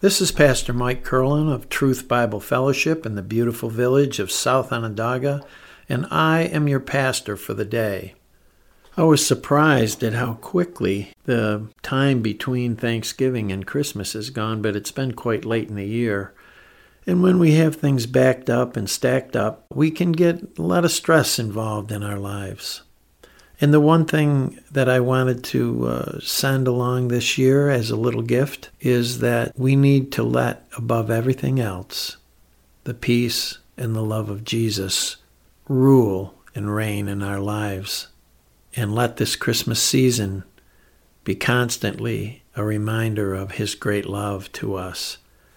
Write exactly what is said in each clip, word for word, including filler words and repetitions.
This is Pastor Mike Curlin of Truth Bible Fellowship in the beautiful village of South Onondaga, and I am your pastor for the day. I was surprised at how quickly the time between Thanksgiving and Christmas has gone, but it's been quite late in the year. And when we have things backed up and stacked up, we can get a lot of stress involved in our lives. And the one thing that I wanted to uh, send along this year as a little gift is that we need to let, above everything else, the peace and the love of Jesus rule and reign in our lives. And let this Christmas season be constantly a reminder of His great love to us.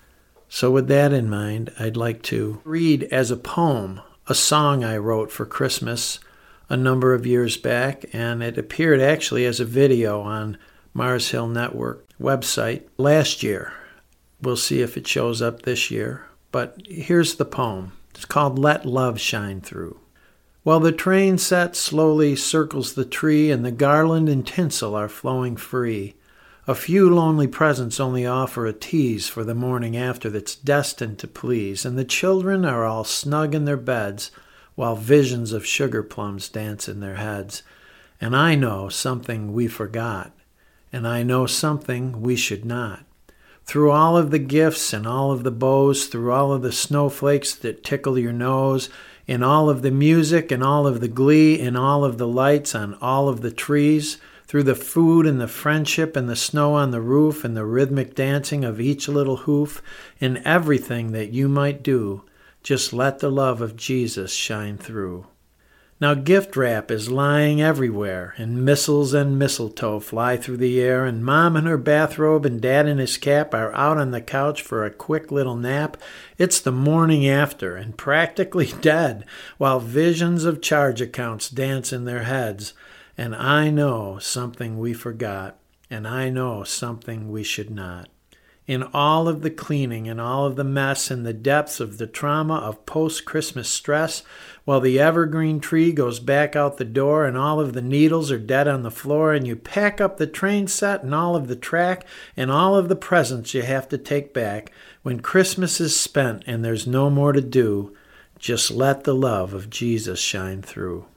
So with that in mind, I'd like to read as a poem a song I wrote for Christmas a number of years back, and it appeared actually as a video on Mars Hill Network website last year. We'll see if it shows up this year, but here's the poem. It's called Let Love Shine Through. While the train set slowly circles the tree and the garland and tinsel are flowing free, a few lonely presents only offer a tease for the morning after that's destined to please, and the children are all snug in their beds while visions of sugar plums dance in their heads. And I know something we forgot, and I know something we should not. Through all of the gifts and all of the bows, through all of the snowflakes that tickle your nose, in all of the music and all of the glee, in all of the lights on all of the trees, through the food and the friendship and the snow on the roof and the rhythmic dancing of each little hoof, in everything that you might do, just let the love of Jesus shine through. Now gift wrap is lying everywhere, and missiles and mistletoe fly through the air, and Mom in her bathrobe and Dad in his cap are out on the couch for a quick little nap. It's the morning after, and practically dead, while visions of charge accounts dance in their heads. And I know something we forgot, and I know something we should not. In all of the cleaning and all of the mess and the depths of the trauma of post-Christmas stress, while the evergreen tree goes back out the door and all of the needles are dead on the floor, and you pack up the train set and all of the track and all of the presents you have to take back, when Christmas is spent and there's no more to do, just let the love of Jesus shine through.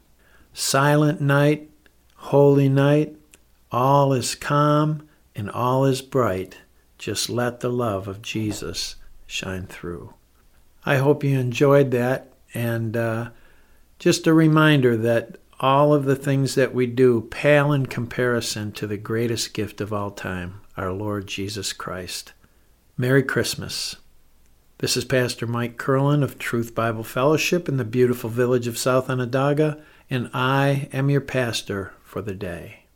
Silent night, holy night, all is calm and all is bright. Just let the love of Jesus shine through. I hope you enjoyed that, and uh, just a reminder that all of the things that we do pale in comparison to the greatest gift of all time, our Lord Jesus Christ. Merry Christmas. This is Pastor Mike Curlin of Truth Bible Fellowship in the beautiful village of South Onondaga, and I am your pastor for the day.